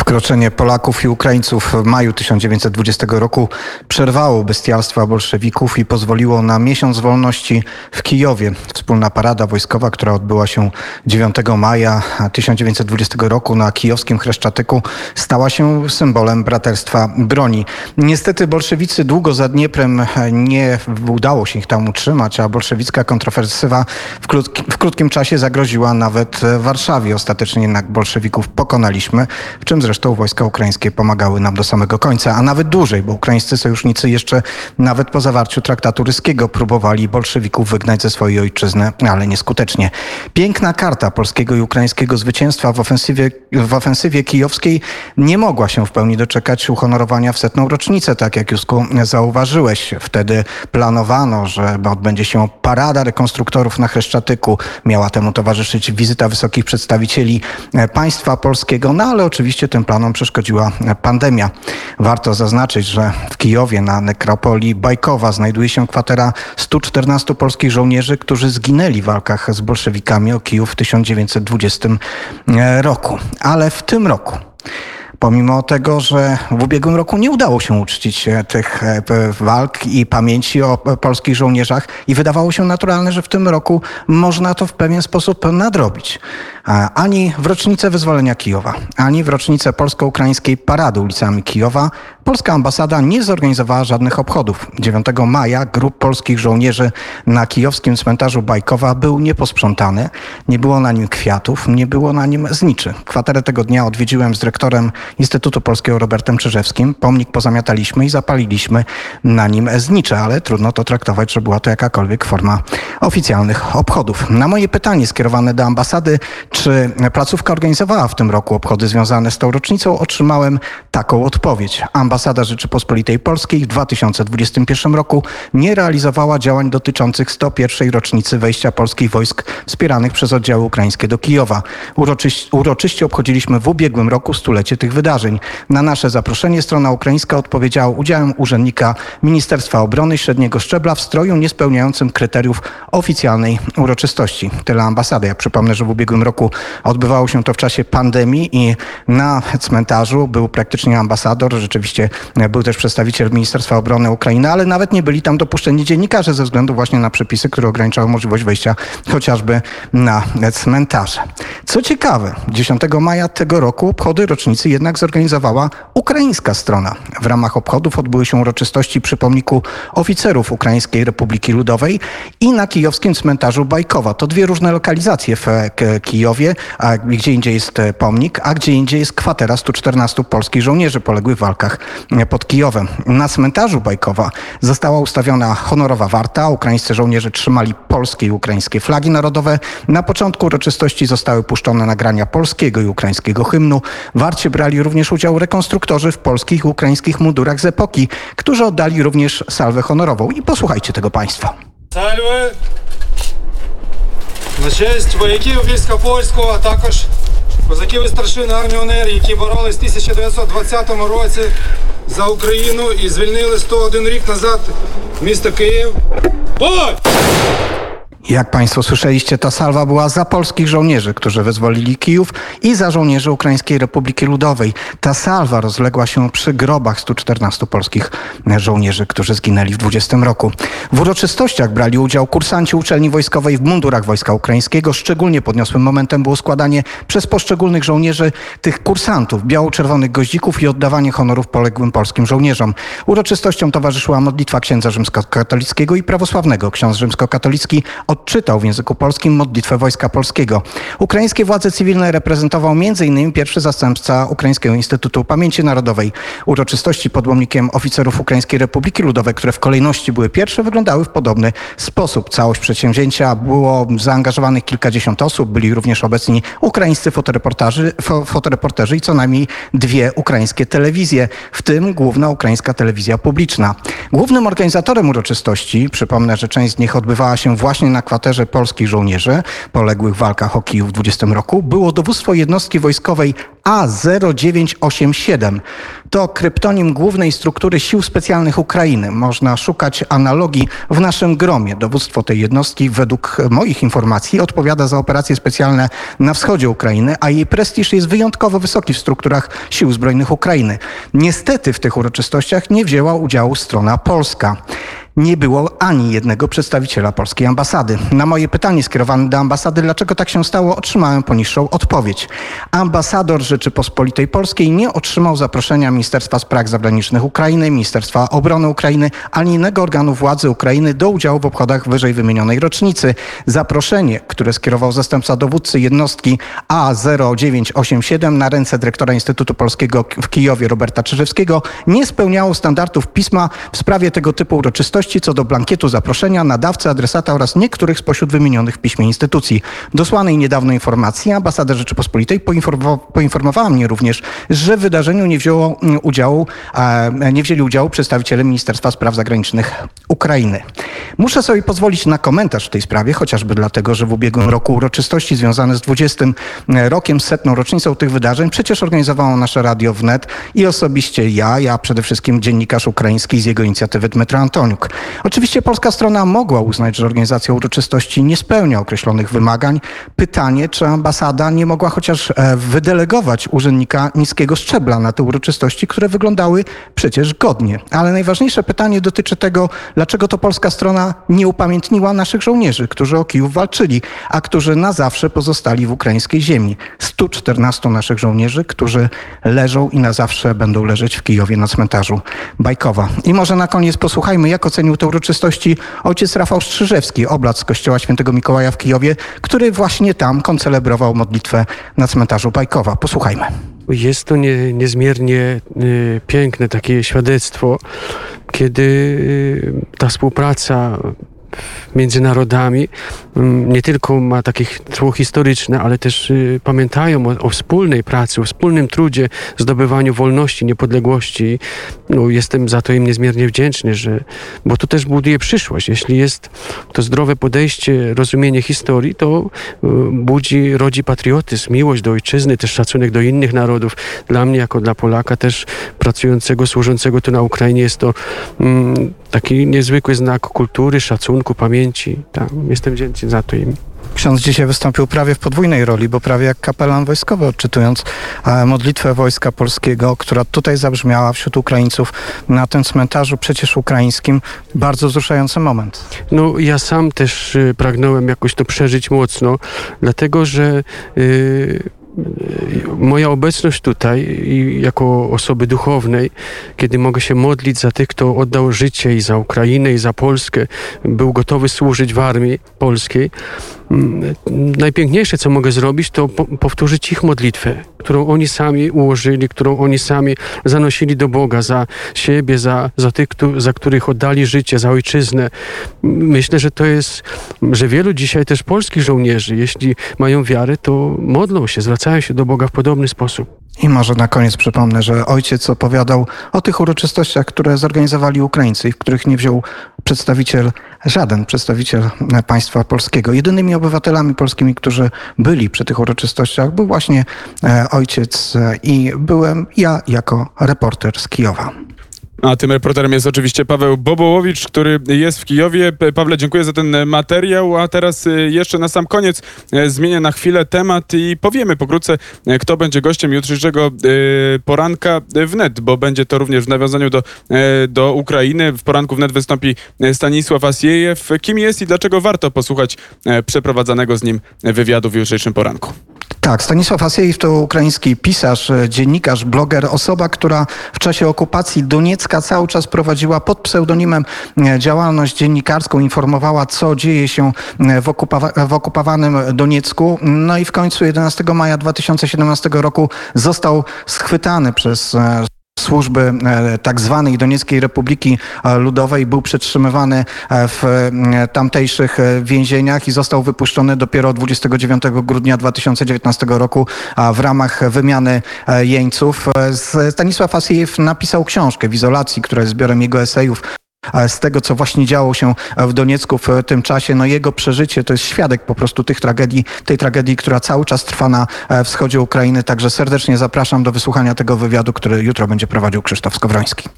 Wkroczenie Polaków i Ukraińców w maju 1920 roku przerwało bestialstwa bolszewików i pozwoliło na miesiąc wolności w Kijowie. Wspólna parada wojskowa, która odbyła się 9 maja 1920 roku na kijowskim Chreszczatyku, stała się symbolem braterstwa broni. Niestety bolszewicy długo za Dnieprem nie udało się ich tam utrzymać, a bolszewicka kontrofensywa w krótkim czasie zagroziła nawet Warszawie. Ostatecznie jednak bolszewików pokonaliśmy, w czym zresztą wojska ukraińskie pomagały nam do samego końca, a nawet dłużej, bo ukraińscy sojusznicy jeszcze nawet po zawarciu traktatu ryskiego próbowali bolszewików wygnać ze swojej ojczyzny, ale nieskutecznie. Piękna karta polskiego i ukraińskiego zwycięstwa w ofensywie kijowskiej nie mogła się w pełni doczekać uhonorowania w 100. rocznicę, tak jak Józku zauważyłeś. Wtedy planowano, że odbędzie się parada rekonstruktorów na Chreszczatyku. Miała temu towarzyszyć wizyta wysokich przedstawicieli państwa polskiego, no ale oczywiście tym planom przeszkodziła pandemia. Warto zaznaczyć, że w Kijowie na nekropolii Bajkowa znajduje się kwatera 114 polskich żołnierzy, którzy zginęli w walkach z bolszewikami o Kijów w 1920 roku. Ale w tym roku, pomimo tego, że w ubiegłym roku nie udało się uczcić tych walk i pamięci o polskich żołnierzach i wydawało się naturalne, że w tym roku można to w pewien sposób nadrobić. Ani w rocznicę wyzwolenia Kijowa, ani w rocznicę polsko-ukraińskiej parady ulicami Kijowa polska ambasada nie zorganizowała żadnych obchodów. 9 maja grup polskich żołnierzy na kijowskim cmentarzu Bajkowa był nieposprzątany. Nie było na nim kwiatów, nie było na nim zniczy. Kwaterę tego dnia odwiedziłem z dyrektorem Instytutu Polskiego Robertem Czyżewskim. Pomnik pozamiataliśmy i zapaliliśmy na nim znicze, ale trudno to traktować, że była to jakakolwiek forma oficjalnych obchodów. Na moje pytanie skierowane do ambasady, czy placówka organizowała w tym roku obchody związane z tą rocznicą, otrzymałem taką odpowiedź. Ambasada Rzeczypospolitej Polskiej w 2021 roku nie realizowała działań dotyczących 101. rocznicy wejścia polskich wojsk wspieranych przez oddziały ukraińskie do Kijowa. Uroczyście obchodziliśmy w ubiegłym roku stulecie tych wydarzeń. Na nasze zaproszenie strona ukraińska odpowiedziała udziałem urzędnika Ministerstwa Obrony średniego szczebla w stroju niespełniającym kryteriów oficjalnej uroczystości. Tyle ambasady. Ja przypomnę, że w ubiegłym roku odbywało się to w czasie pandemii i na cmentarzu był praktycznie ambasador. Rzeczywiście był też przedstawiciel Ministerstwa Obrony Ukrainy, ale nawet nie byli tam dopuszczeni dziennikarze ze względu właśnie na przepisy, które ograniczały możliwość wejścia chociażby na cmentarze. Co ciekawe, 10 maja tego roku obchody rocznicy jednak zorganizowała ukraińska strona. W ramach obchodów odbyły się uroczystości przy pomniku oficerów Ukraińskiej Republiki Ludowej i na kijowskim cmentarzu Bajkowa. To dwie różne lokalizacje w Kijowie, a gdzie indziej jest pomnik, a gdzie indziej jest kwatera 114 polskich żołnierzy poległych w walkach pod Kijowem. Na cmentarzu Bajkowa została ustawiona honorowa warta. Ukraińscy żołnierze trzymali polskie i ukraińskie flagi narodowe. Na początku uroczystości zostały puszczone nagrania polskiego i ukraińskiego hymnu. W warcie brali również udział rekonstruktorzy w polskich i ukraińskich mundurach z epoki, którzy oddali również salwę honorową. I posłuchajcie tego państwo. Salwy на честь вояків війська польського, а також козаків і старшин армії УНР, які боролись в 1920 році за Україну і звільнили 101 рік назад місто Київ. Бой! Jak Państwo słyszeliście, ta salwa była za polskich żołnierzy, którzy wyzwolili Kijów i za żołnierzy Ukraińskiej Republiki Ludowej. Ta salwa rozległa się przy grobach 114 polskich żołnierzy, którzy zginęli w 20 roku. W uroczystościach brali udział kursanci uczelni wojskowej w mundurach Wojska Ukraińskiego. Szczególnie podniosłym momentem było składanie przez poszczególnych żołnierzy tych kursantów biało-czerwonych goździków i oddawanie honorów poległym polskim żołnierzom. Uroczystościom towarzyszyła modlitwa księdza rzymskokatolickiego i prawosławnego. Ksiądz rzymskokatolicki odczytał w języku polskim modlitwę Wojska Polskiego. Ukraińskie władze cywilne reprezentował m.in. pierwszy zastępca Ukraińskiego Instytutu Pamięci Narodowej. Uroczystości pod pomnikiem oficerów Ukraińskiej Republiki Ludowej, które w kolejności były pierwsze, wyglądały w podobny sposób. Całość przedsięwzięcia było zaangażowanych kilkadziesiąt osób. Byli również obecni ukraińscy fotoreporterzy i co najmniej dwie ukraińskie telewizje, w tym główna ukraińska telewizja publiczna. Głównym organizatorem uroczystości, przypomnę, że część z nich odbywała się właśnie na kwaterze polskich żołnierzy poległych w walkach o Kijów w 20 roku, było dowództwo jednostki wojskowej A0987. To kryptonim głównej struktury Sił Specjalnych Ukrainy. Można szukać analogii w naszym gromie. Dowództwo tej jednostki według moich informacji odpowiada za operacje specjalne na wschodzie Ukrainy, a jej prestiż jest wyjątkowo wysoki w strukturach Sił Zbrojnych Ukrainy. Niestety w tych uroczystościach nie wzięła udziału strona polska. Nie było ani jednego przedstawiciela polskiej ambasady. Na moje pytanie skierowane do ambasady, dlaczego tak się stało, otrzymałem poniższą odpowiedź. Ambasador Rzeczypospolitej Polskiej nie otrzymał zaproszenia Ministerstwa Spraw Zagranicznych Ukrainy, Ministerstwa Obrony Ukrainy, ani innego organu władzy Ukrainy do udziału w obchodach wyżej wymienionej rocznicy. Zaproszenie, które skierował zastępca dowódcy jednostki A0987 na ręce dyrektora Instytutu Polskiego w Kijowie Roberta Czyżewskiego, nie spełniało standardów pisma w sprawie tego typu uroczystości co do blankietu zaproszenia, nadawcy, adresata oraz niektórych spośród wymienionych w piśmie instytucji. Dosłanej niedawno informacji ambasada Rzeczypospolitej poinformowała mnie również, że w wydarzeniu nie wzięli udziału przedstawiciele Ministerstwa Spraw Zagranicznych Ukrainy. Muszę sobie pozwolić na komentarz w tej sprawie, chociażby dlatego, że w ubiegłym roku uroczystości związane z 20. rokiem, 100. rocznicą tych wydarzeń przecież organizowało nasze radio wnet i osobiście ja przede wszystkim dziennikarz ukraiński z jego inicjatywy Dmytro Antoniuk. Oczywiście polska strona mogła uznać, że organizacja uroczystości nie spełnia określonych wymagań. Pytanie, czy ambasada nie mogła chociaż wydelegować urzędnika niskiego szczebla na te uroczystości, które wyglądały przecież godnie. Ale najważniejsze pytanie dotyczy tego, dlaczego to polska strona nie upamiętniła naszych żołnierzy, którzy o Kijów walczyli, a którzy na zawsze pozostali w ukraińskiej ziemi. 114 naszych żołnierzy, którzy leżą i na zawsze będą leżeć w Kijowie na cmentarzu Bajkowa. I może na koniec posłuchajmy, jak ocenił te uroczystości ojciec Rafał Strzyżewski, oblat z kościoła Świętego Mikołaja w Kijowie, który właśnie tam koncelebrował modlitwę na cmentarzu Bajkowa. Posłuchajmy. Jest to niezmiernie piękne takie świadectwo, kiedy ta współpraca między narodami nie tylko ma takie tło historyczne, ale też pamiętają o wspólnej pracy, o wspólnym trudzie, zdobywaniu wolności, niepodległości. Jestem za to im niezmiernie wdzięczny, bo to też buduje przyszłość. Jeśli jest to zdrowe podejście, rozumienie historii, to rodzi patriotyzm, miłość do ojczyzny, też szacunek do innych narodów. Dla mnie, jako dla Polaka też pracującego, służącego tu na Ukrainie, jest to taki niezwykły znak kultury, szacunku, pamięci. Jestem wdzięczny za to im. Ksiądz dzisiaj wystąpił prawie w podwójnej roli, bo prawie jak kapelan wojskowy, odczytując modlitwę Wojska Polskiego, która tutaj zabrzmiała wśród Ukraińców na tym cmentarzu przecież ukraińskim. Bardzo wzruszający moment. Ja sam też pragnąłem jakoś to przeżyć mocno, dlatego że moja obecność tutaj jako osoby duchownej, kiedy mogę się modlić za tych, kto oddał życie i za Ukrainę, i za Polskę, był gotowy służyć w armii polskiej. Najpiękniejsze, co mogę zrobić, to powtórzyć ich modlitwę, którą oni sami ułożyli, którą oni sami zanosili do Boga za siebie, za tych, za których oddali życie, za ojczyznę. Myślę, że wielu dzisiaj też polskich żołnierzy, jeśli mają wiarę, to modlą się, zwracają się do Boga w podobny sposób. I może na koniec przypomnę, że ojciec opowiadał o tych uroczystościach, które zorganizowali Ukraińcy, w których nie wziął żaden przedstawiciel państwa polskiego. Jedynymi obywatelami polskimi, którzy byli przy tych uroczystościach, był właśnie ojciec i byłem ja jako reporter z Kijowa. A tym reporterem jest oczywiście Paweł Bobołowicz, który jest w Kijowie. Pawle, dziękuję za ten materiał, a teraz jeszcze na sam koniec zmienię na chwilę temat i powiemy pokrótce, kto będzie gościem jutrzejszego poranka wnet, bo będzie to również w nawiązaniu do Ukrainy. W poranku wnet wystąpi Stanisław Asiejew. Kim jest i dlaczego warto posłuchać przeprowadzanego z nim wywiadu w jutrzejszym poranku? Tak, Stanisław Asiejew to ukraiński pisarz, dziennikarz, bloger, osoba, która w czasie okupacji Doniecka cały czas prowadziła pod pseudonimem działalność dziennikarską, informowała, co dzieje się w okupowanym Doniecku. No i w końcu 11 maja 2017 roku został schwytany przez służby tak zwanej Donieckiej Republiki Ludowej, był przetrzymywany w tamtejszych więzieniach i został wypuszczony dopiero 29 grudnia 2019 roku w ramach wymiany jeńców. Stanisław Asiejew napisał książkę W izolacji, która jest zbiorem jego esejów z tego, co właśnie działo się w Doniecku w tym czasie. No jego przeżycie to jest świadek po prostu tej tragedii, która cały czas trwa na wschodzie Ukrainy. Także serdecznie zapraszam do wysłuchania tego wywiadu, który jutro będzie prowadził Krzysztof Skowroński.